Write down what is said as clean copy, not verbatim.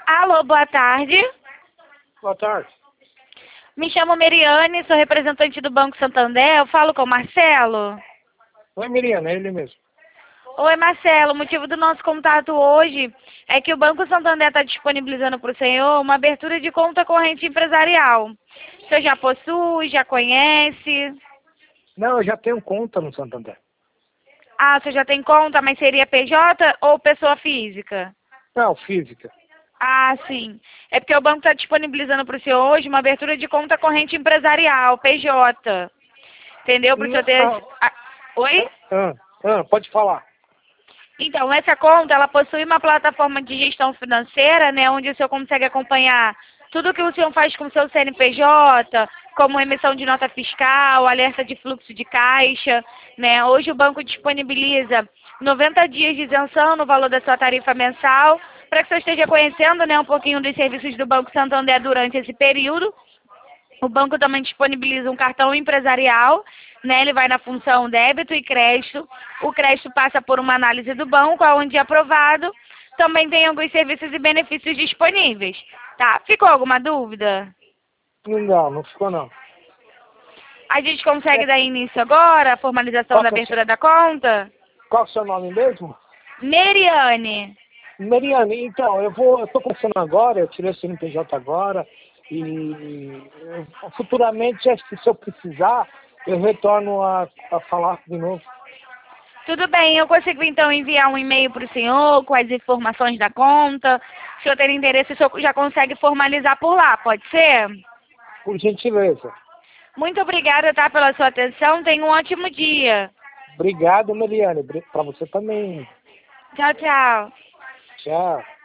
Alô, boa tarde. Boa tarde. Me chamo Meriane, sou representante do Banco Santander. Eu falo com o Marcelo. Oi, Miriana, é ele mesmo. Oi, Marcelo. O motivo do nosso contato hoje é que o Banco Santander está disponibilizando para o senhor uma abertura de conta corrente empresarial. O senhor já possui, já conhece? Não, eu já tenho conta no Santander. Ah, o senhor já tem conta, mas seria PJ ou pessoa física? Não, física. Ah, sim. É porque o banco está disponibilizando para o senhor hoje uma abertura de conta corrente empresarial, PJ. Entendeu? Para o senhor ter... Não, Oi? pode falar. Então, essa conta, ela possui uma plataforma de gestão financeira, né, onde o senhor consegue acompanhar tudo que o senhor faz com o seu CNPJ, como emissão de nota fiscal, alerta de fluxo de caixa, né. Hoje o banco disponibiliza 90 dias de isenção no valor da sua tarifa mensal, para que o senhor esteja conhecendo, né, um pouquinho dos serviços do Banco Santander durante esse período. O banco também disponibiliza um cartão empresarial, né? Ele vai na função débito e crédito. O crédito passa por uma análise do banco, onde é aprovado. Também tem alguns serviços e benefícios disponíveis, tá? Ficou alguma dúvida? Não ficou não. A gente consegue dar início agora, a formalização da abertura da conta? Qual é o seu nome mesmo? Meriane. Miriane, então, eu tô começando agora, eu tirei o CNPJ agora e futuramente, se eu precisar, eu retorno a falar de novo. Tudo bem, eu consigo então enviar um e-mail para o senhor com as informações da conta. Se o senhor ter interesse, o senhor já consegue formalizar por lá, pode ser? Por gentileza. Muito obrigada, tá, pela sua atenção. Tenha um ótimo dia. Obrigado, Miriane. Para você também. Tchau, tchau. Tchau.